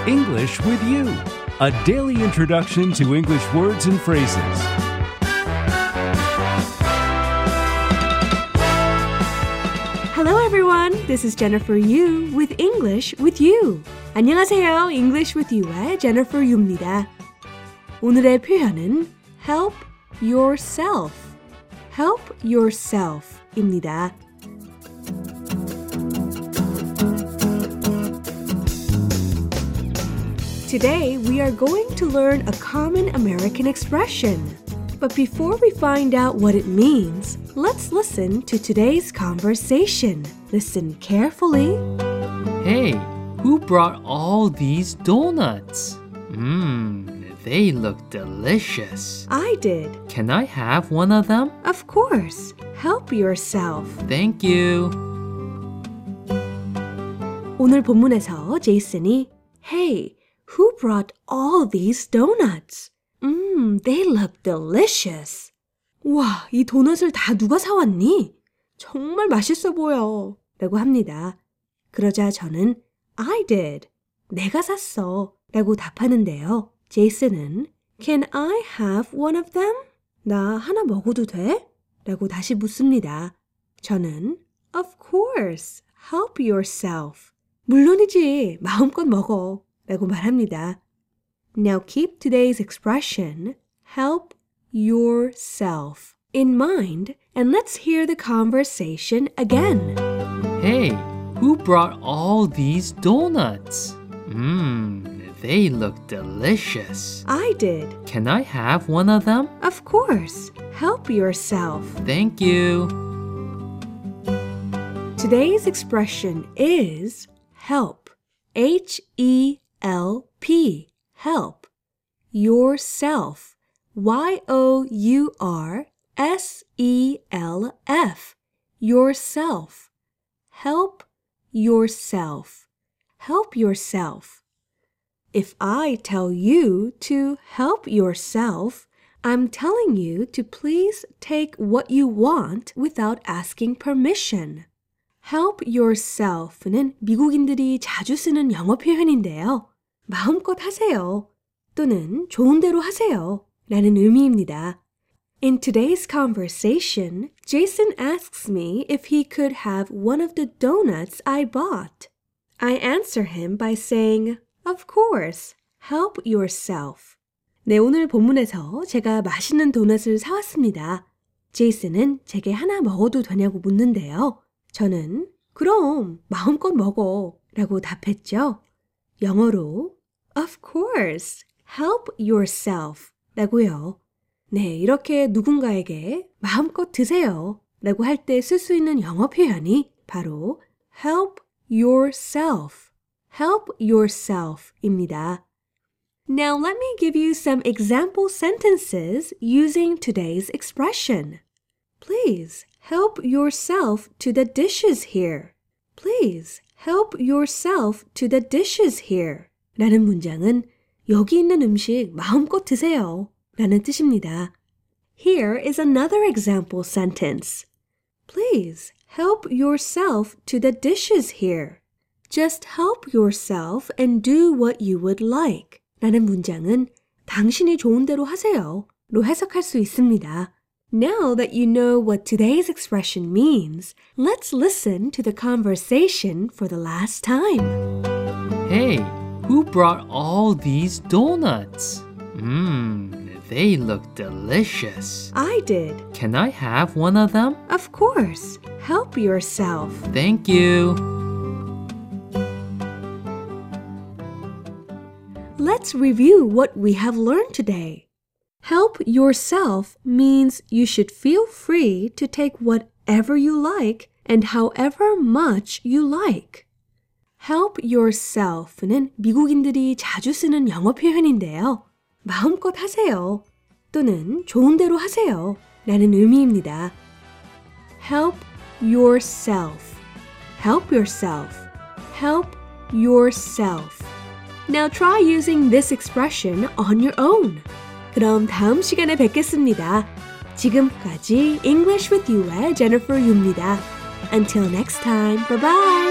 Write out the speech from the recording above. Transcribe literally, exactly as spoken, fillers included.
English with You, a daily introduction to English words and phrases. Hello everyone, this is Jennifer Yu with English with You. 안녕하세요, English with You의 Jennifer Yu입니다. 오늘의 표현은 help yourself, help yourself입니다. Today, we are going to learn a common American expression. But before we find out what it means, let's listen to today's conversation. Listen carefully. Hey, who brought all these donuts? Mmm, they look delicious. I did. Can I have one of them? Of course. Help yourself. Thank you. 오늘 본문에서 제이슨이 Hey, who brought all these donuts? Mmm, they look delicious. 와, 이 도넛을 다 누가 사왔니? 정말 맛있어 보여. 라고 합니다. 그러자 저는 I did. 내가 샀어. 라고 답하는데요. 제이슨은 Can I have one of them? 나 하나 먹어도 돼? 라고 다시 묻습니다. 저는 Of course. Help yourself. 물론이지. 마음껏 먹어. 라고 말합니다. Now keep today's expression, help yourself, in mind, and let's hear the conversation again. Hey, who brought all these donuts? Mmm, they look delicious. I did. Can I have one of them? Of course. Help yourself. Thank you. Today's expression is help. H E L P. Help. Yourself. Y O U R S E L F. Yourself. Help yourself. Help yourself. If I tell you to help yourself, I'm telling you to please take what you want without asking permission. Help yourself는 미국인들이 자주 쓰는 영어 표현인데요. 마음껏 하세요. 또는 좋은 대로 하세요. 라는 의미입니다. In today's conversation, Jason asks me if he could have one of the donuts I bought. I answer him by saying, Of course, help yourself. 네, 오늘 본문에서 제가 맛있는 도넛을 사왔습니다. 제이슨은 제게 하나 먹어도 되냐고 묻는데요. 저는 그럼 마음껏 먹어 라고 답했죠. 영어로 Of course, help yourself 라고요. 네, 이렇게 누군가에게 마음껏 드세요 라고 할 때 쓸 수 있는 영어 표현이 바로 help yourself, help yourself입니다. Now let me give you some example sentences using today's expression. Please help yourself to the dishes here. Please help yourself to the dishes here. 라는 문장은 여기 있는 음식 마음껏 드세요. 라는 뜻입니다. Here is another example sentence. Please help yourself to the dishes here. Just help yourself and do what you would like. 라는 문장은 당신이 좋은 대로 하세요. 로 해석할 수 있습니다. Now that you know what today's expression means, let's listen to the conversation for the last time. Hey, who brought all these donuts? Mmm, they look delicious. I did. Can I have one of them? Of course. Help yourself. Thank you. Let's review what we have learned today. Help yourself means you should feel free to take whatever you like and however much you like. Help yourself는 미국인들이 자주 쓰는 영어 표현인데요. 마음껏 하세요. 또는 좋은 대로 하세요. 라는 의미입니다. Help yourself. Help yourself. Help yourself. Now try using this expression on your own. 그럼 다음 시간에 뵙겠습니다. 지금까지 English with You의 Jennifer Yu입니다. Until next time, bye-bye!